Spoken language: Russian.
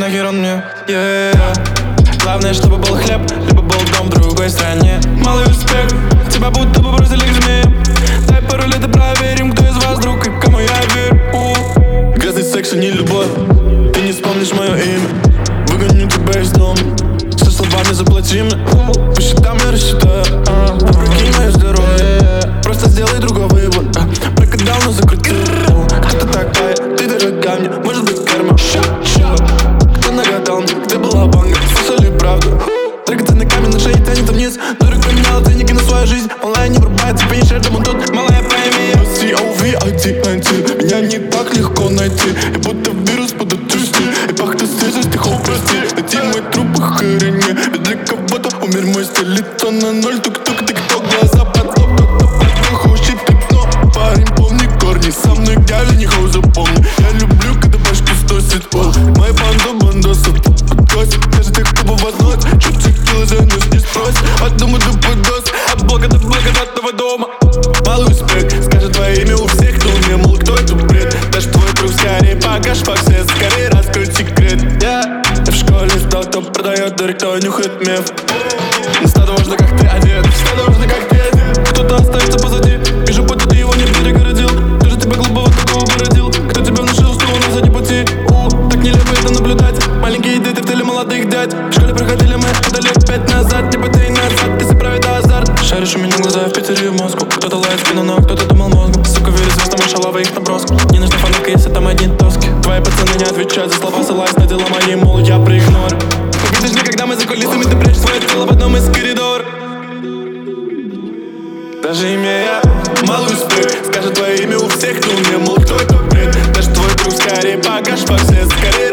нахер он мне, Главное, чтобы был хлеб, либо был дом в другой стране. Малый успех, тебя будто бы бросили к змее. Дай пару лет и проверим, кто из вас друг и кому я верю. Грязный секс и не любовь, ты не вспомнишь мое имя. Выгоню тебя из дома, со словами заплати мне. По счетам я рассчитаю, прокинь мое здоровье. Просто сделай другой выбор, прокатал, но закрутил. Кто ты такая, ты дорога мне, может быть карма. Кто нагадал мне, где была банга, слышали правду. Драгоценный камень на шее тянется вниз. Дурак поменяла ценники на свою жизнь. Онлайн не врубается, финишер, дома тут, малая, пойми. C-O-V-I-T-N-T, меня не так легко найти. И будто вирус под отчасти, и пахнет свежесть, тихо, прости. Найти мой труп охренеть, ведь для кого-то умер мой стиль. Лицо на ноль, тук-тук, тик-ток, глаза под лоб, топ-топ, щипит дно. Парень, помни корни, со мной гали, не хау, запомни. Я люблю, когда башку сносит пол. Мои бандосов подкосит, даже тех, кто вывозносит. Чуть-чуть кило занес, не спросит. От дома до подос, от блока до благодатного дома. Малый успех, скажет твое имя у всех, кто мне, мол, кто это бред. Даже твой друг скорее покажь факсы, скорее раскрой секрет. Я в школе стал, кто продает дырь, кто нюхает меф. Не стало важно, как ты одет, стало важно, как ты одет. Кто-то остается позади, вижу, будто ты его не перегородил. Ты же тебя глупого такого породил, кто тебя внушил, что у нас задней пути. Так нелепо это наблюдать, маленькие дети в теле молодых дядь. В школе проходили мы это лет 5 назад, типа ты назад, ты заправит азарт. Шаришь у меня глаза в Питере и в Москву. Кто-то лает спину, но кто-то думал мозгом. Сука, верит звездам и шалава их наброску. Не нужна фанатка, если там одни тоски. Твои пацаны не отвечают за слова, ссылаясь на дела мои, мол, я проигнорю. Увидишь ли, когда мы за кулисами, ты прячешь свое тело в одном из коридоров. Даже имея малый успех, скажет твое имя у всех, кто мне, мол, кто это бред. Даже твой друг скорее покажь факсы, скорее